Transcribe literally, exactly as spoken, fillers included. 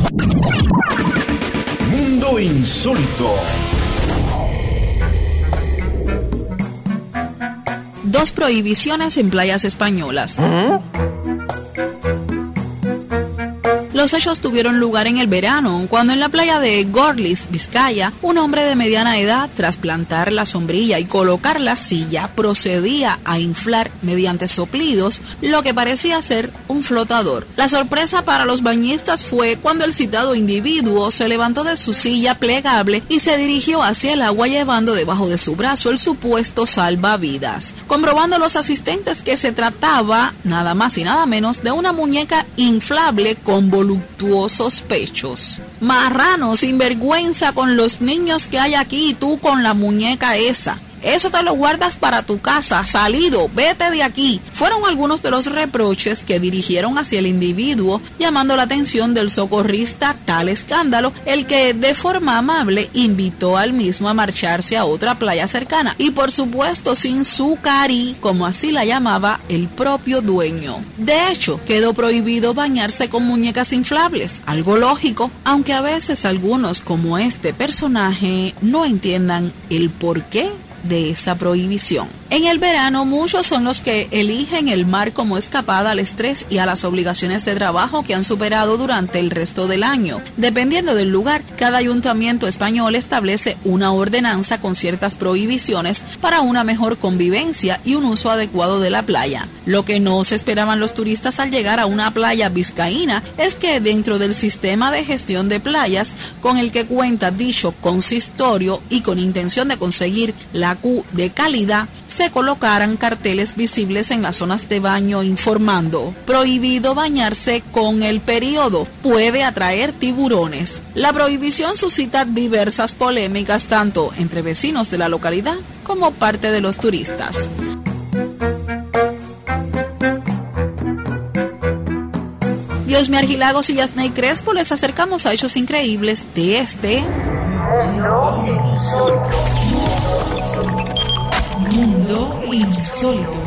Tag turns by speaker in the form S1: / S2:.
S1: Mundo Insólito.
S2: Dos prohibiciones en playas españolas. ¿Eh? Los hechos tuvieron lugar en el verano, cuando en la playa de Gorliz, Vizcaya, un hombre de mediana edad, tras plantar la sombrilla y colocar la silla, procedía a inflar mediante soplidos lo que parecía ser un flotador. La sorpresa para los bañistas fue cuando el citado individuo se levantó de su silla plegable y se dirigió hacia el agua llevando debajo de su brazo el supuesto salvavidas, comprobando los asistentes que se trataba nada más y nada menos de una muñeca inflable con voluptuosos pechos. Marrano, sinvergüenza con los niños que hay aquí y tú con la muñeca esa. Eso te lo guardas para tu casa, salido, vete de aquí. Fueron algunos de los reproches que dirigieron hacia el individuo, llamando la atención del socorrista tal escándalo, el que de forma amable invitó al mismo a marcharse a otra playa cercana, y por supuesto sin su cari, como así la llamaba el propio dueño. De hecho, quedó prohibido bañarse con muñecas inflables, algo lógico, aunque a veces algunos, como este personaje, no entiendan el porqué de esa prohibición. En el verano, muchos son los que eligen el mar como escapada al estrés y a las obligaciones de trabajo que han superado durante el resto del año. Dependiendo del lugar, cada ayuntamiento español establece una ordenanza con ciertas prohibiciones para una mejor convivencia y un uso adecuado de la playa. Lo que no se esperaban los turistas al llegar a una playa vizcaína es que dentro del sistema de gestión de playas con el que cuenta dicho consistorio y con intención de conseguir la Q de calidad, se colocaran carteles visibles en las zonas de baño informando: prohibido bañarse con el periodo, puede atraer tiburones. La prohibición suscita diversas polémicas tanto entre vecinos de la localidad como parte de los turistas. Diosmi Argilagos y Yasney Crespo les acercamos a hechos increíbles de este
S3: Mundo Insólito. Mundo Insólito.